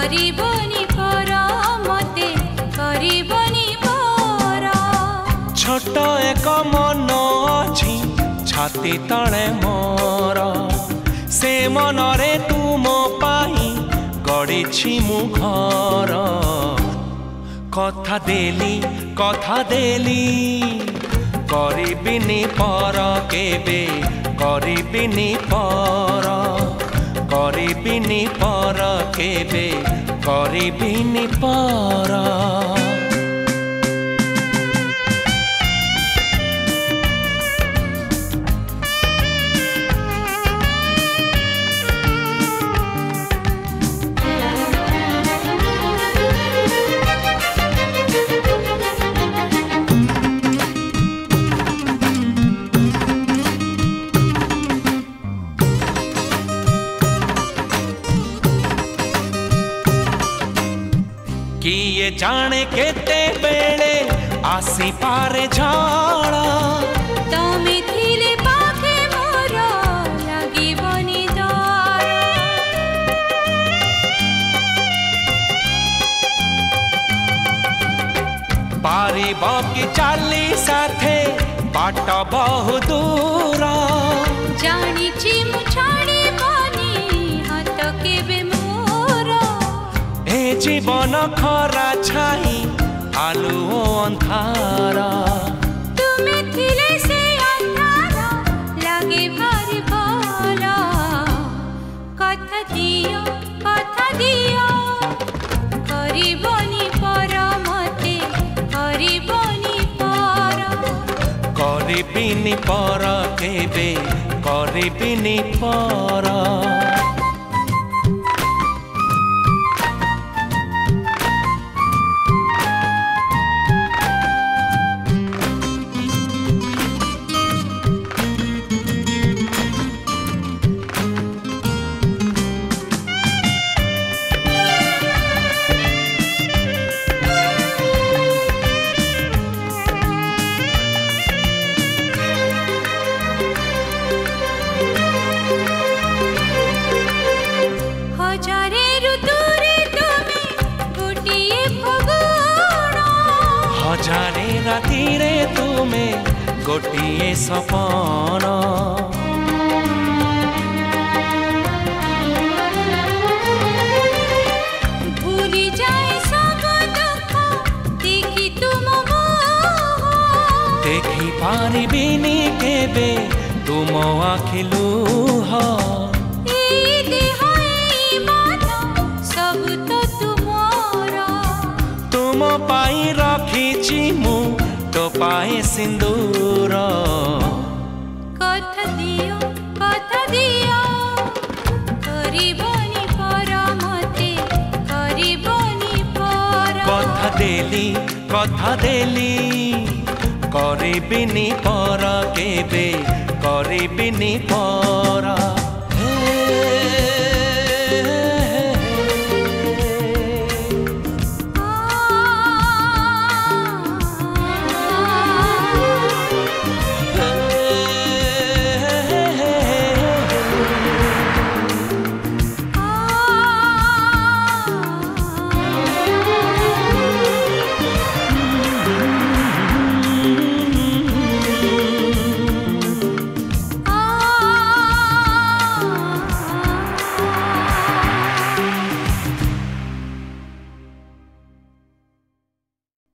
करिबनी पर मते करिबनी पर छोट एक मन अछि छाती तले मोर से मनरे तुम पाई गढ़ी मु घर कथा देली करिबिनी पर केबे करिबिनी पर केबे करिबिनी पर किए जाने केते बेले आसी पारे झाड़ा तमे थिले पाखे मोर लागिबनी डर पारिब कि चाली साथे बाट बहु दूर जानिछि मु छाड़िबनी हाथ केबे जीवन खरा छाई आलु अंधार तुमे थिले से अंधार लागे भारी भल कथा दियो करिबनी पर मते करिबनी पर करिबिनी पर केबे करिबिनी पर हजारे राती रे तुमे गोटिए सपन भूली जाए सब दुख देखी तुम देखी पारिबिनी केबे तुम आखि लुह तुम पाई रखी मु तो पाए सिंदूर कथा दियो करिबनी पर मते करिबनी पर कथा देली करिबिनी पर केबे करिबिनी पर।